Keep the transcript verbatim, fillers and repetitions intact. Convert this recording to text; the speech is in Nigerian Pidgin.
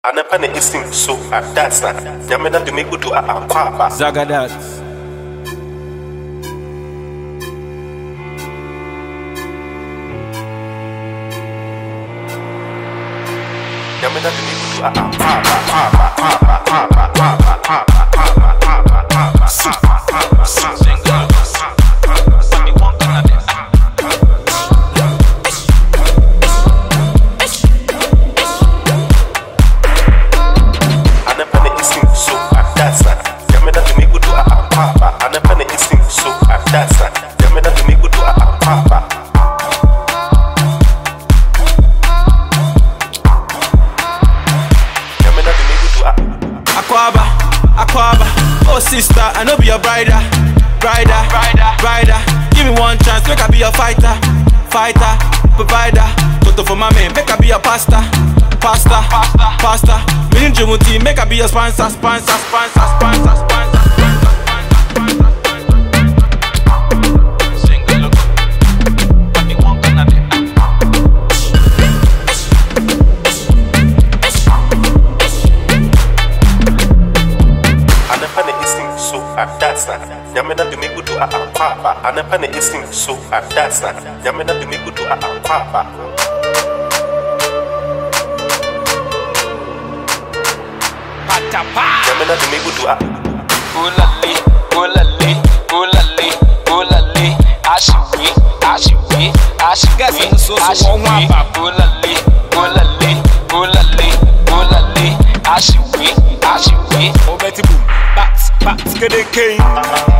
Anapane isim so adasa. Yamena to make to a aquaba. Zagadat. Yamena to make to a aquaba. Aquaba, Aquaba, oh sister, I know be your brider, brider, brider, brider. Give me one chance, make I be your fighter, fighter, provider. Toto for my man, make I be your pasta, pasta, pasta, pasta. Me and Jumuti, make I be your sponsor, sponsor, sponsor, sponsor, sponsor. Adasa, Yamena to make to a aquaba, Anapane isim so adasa, Yamena to make to a aquaba. Yamena to make to a Ulali, ulali, ulali, ulali, Ashiwi, Ashiwi, Ashiwi, Ashiwi, ulali, ulali, ulali, ulali, Ashiwi, Ashiwi, Obeti boom, bats, bats, get a king.